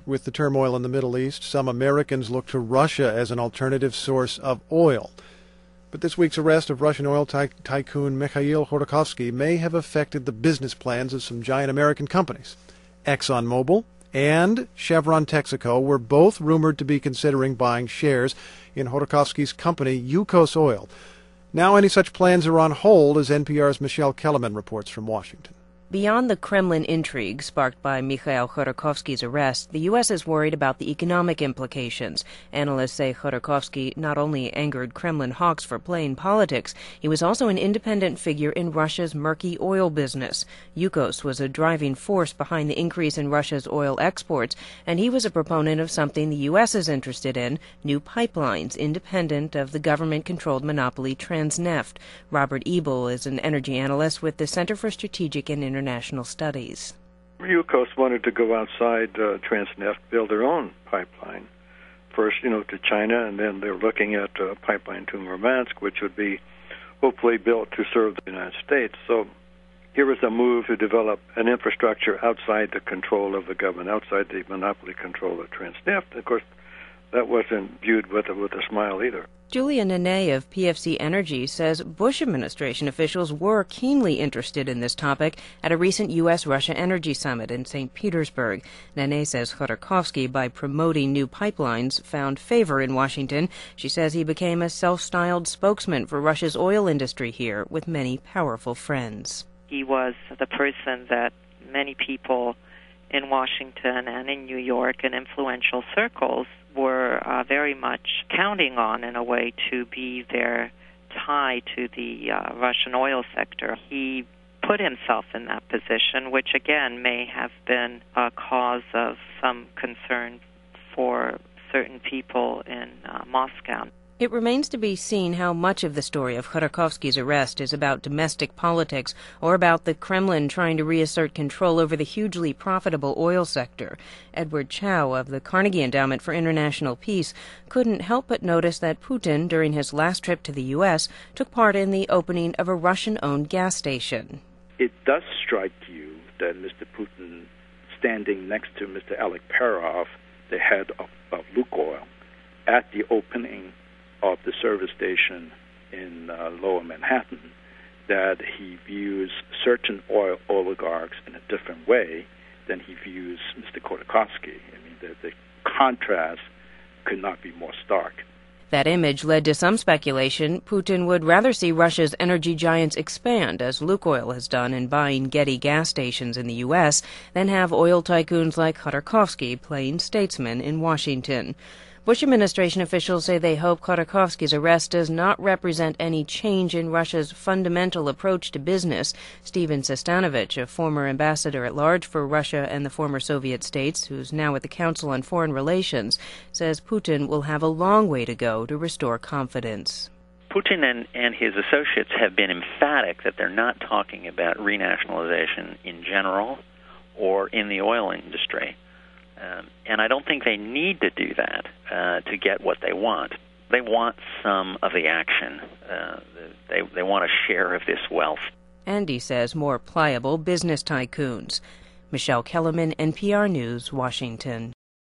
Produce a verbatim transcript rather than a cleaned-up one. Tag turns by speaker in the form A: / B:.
A: with the turmoil in the Middle East, some Americans look to Russia as an alternative source of oil. But this week's arrest of Russian oil ty- tycoon Mikhail Khodorkovsky may have affected the business plans of some giant American companies. ExxonMobil and Chevron Texaco were both rumored to be considering buying shares in Khodorkovsky's company, Yukos Oil. Now any such plans are on hold, as N P R's Michelle Kellerman reports from Washington.
B: Beyond the Kremlin intrigue sparked by Mikhail Khodorkovsky's arrest, the U S is worried about the economic implications. Analysts say Khodorkovsky not only angered Kremlin hawks for playing politics, he was also an independent figure in Russia's murky oil business. Yukos was a driving force behind the increase in Russia's oil exports, and he was a proponent of something the U S is interested in, new pipelines independent of the government-controlled monopoly Transneft. Robert Ebel is an energy analyst with the Center for Strategic and International International Studies.
C: Yukos wanted to go outside uh, Transneft, build their own pipeline. First, you know, to China, and then they're looking at a pipeline to Murmansk, which would be hopefully built to serve the United States. So here was a move to develop an infrastructure outside the control of the government, outside the monopoly control of Transneft. Of course, that wasn't viewed with a, with a smile either.
B: Julia Nene of P F C Energy says Bush administration officials were keenly interested in this topic at a recent U S Russia Energy Summit in Saint Petersburg. Nene says Khodorkovsky, by promoting new pipelines, found favor in Washington. She says he became a self-styled spokesman for Russia's oil industry here, with many powerful friends.
D: He was the person that many people in Washington and in New York and influential circles were uh, very much counting on, in a way, to be their tie to the uh, Russian oil sector. He put himself in that position, which again may have been a cause of some concern for certain people in uh, Moscow.
B: It remains to be seen how much of the story of Khodorkovsky's arrest is about domestic politics or about the Kremlin trying to reassert control over the hugely profitable oil sector. Edward Chow of the Carnegie Endowment for International Peace couldn't help but notice that Putin, during his last trip to the U S, took part in the opening of a Russian-owned gas station.
E: It does strike you that Mister Putin, standing next to Mister Oleg Perov, the head of, of Lukoil, at the opening of the service station in uh, Lower Manhattan, that he views certain oil oligarchs in a different way than he views Mister Khodorkovsky. I mean, the, the contrast could not be more stark.
B: That image led to some speculation Putin would rather see Russia's energy giants expand, as Lukoil has done in buying Getty gas stations in the U S, than have oil tycoons like Khodorkovsky playing statesman in Washington. Bush administration officials say they hope Khodorkovsky's arrest does not represent any change in Russia's fundamental approach to business. Steven Sestanovich, a former ambassador at large for Russia and the former Soviet states, who's now at the Council on Foreign Relations, says Putin will have a long way to go to restore confidence.
F: Putin and, and his associates have been emphatic that they're not talking about renationalization in general or in the oil industry. Um, and I don't think they need to do that uh, to get what they want. They want some of the action. Uh, they, they want a share of this wealth.
B: And he says more pliable business tycoons. Michelle Kellerman, N P R News, Washington.